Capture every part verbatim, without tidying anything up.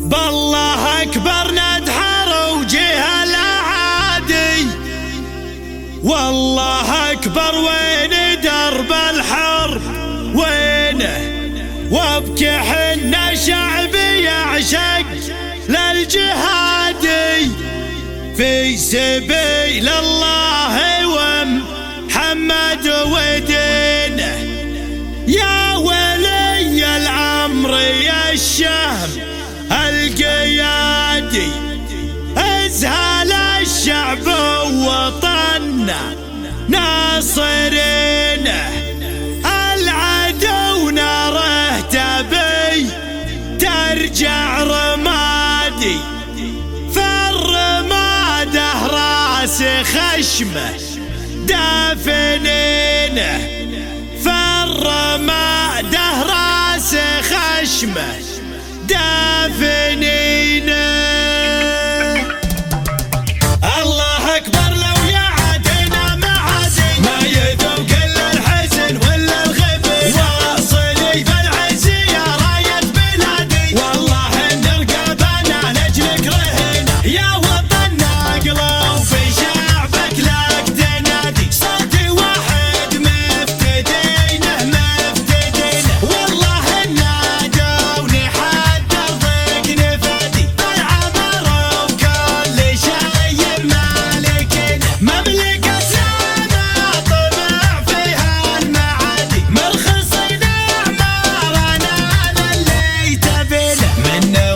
بالله أكبر ندحر وجه الأعادي، والله أكبر وين درب الحرب وينه، وابكي حنا شعب يعشق للجهادي في سبيل الله ومحمد ودينه. يا ولي الأمر يا الشهم القيادي، ازهل الشعب ووطننا ناصرينه، العدو ناره تبي ترجع رمادي، فالرماده راس خشمه دافنينه، فالرماده راس خشمه دافنينه. الله أكبر لو يعادينا معادي، ما يذوق إلا الحزن ولا الغبن، واصلي بالعز يا راية بلادي، والله إن رقبنا لأجلك رهن، يا وطننا قلوب في شعبك لك تنادي، صوتي واحد مفتدينه مفتدينه، والله إن نادوني حد أرضك نفادي، بالعمر وكل شيء مالكنا، مملكة لنا طمع فيها المعادي، مرخصين أعمارنا للي تبينه، منه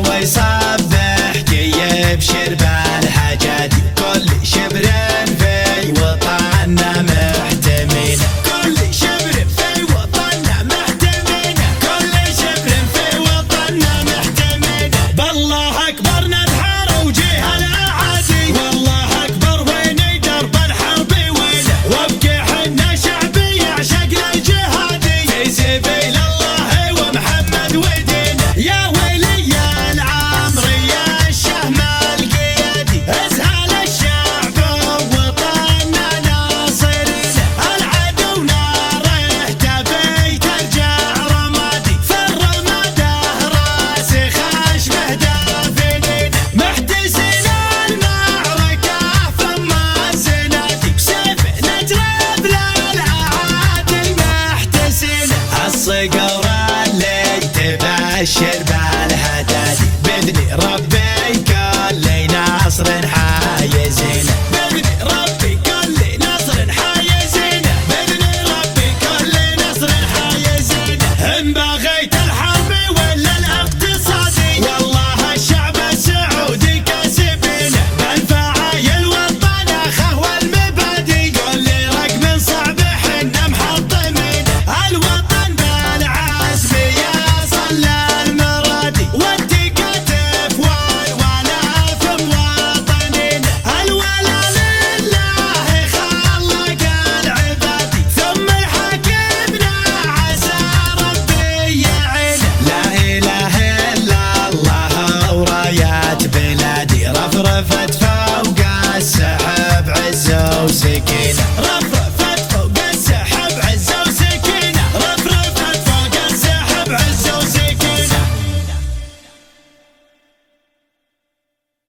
ويصبح جيب شرب الحجادي، كل شبر في وطننا محتمينه، كل شبر في وطننا محتمينه، كل شبر في وطننا محتمينه. بالله أكبر ندحر وجه الأعادي، والله أكبر وين درب الحرب وينه، وابكي حنا شعبي يعشق للجهادي في سبيل الله ومحمد ودينه. يا ولي الأمر يا الشهم القيادي، ازهل الشعب ووطننا ناصرينه، العدو ناره تبي ترجع رمادي، فالرماده راس خشمه دافنينه، محتسين المعركة فما زنادي، بسيف نجرب للأعادي محتسينه، الصقر اللي تبشر بالهدادي، بإذن ربي كل نصر حايزينه، بإذن ربي كل نصر حايزينه، بإذن ربي كل نصر حايزينه. إن بغيت الحرب ولا الاقتصادي، والله الشعب السعودي كاسبينه، بالفعايل والطناخة والمبادئ، كل رقم صعب حنا محطمينه، الوطن بالعزم يصل للمرادي، والتكاتف والولا في مواطنينه، الولا لله خلق العبادي، ثم يحاكمنا عسى ربي يعينه، لا إله إلا الله ورايات بلادي، رفرفت فوق السحب عزة وسكينة.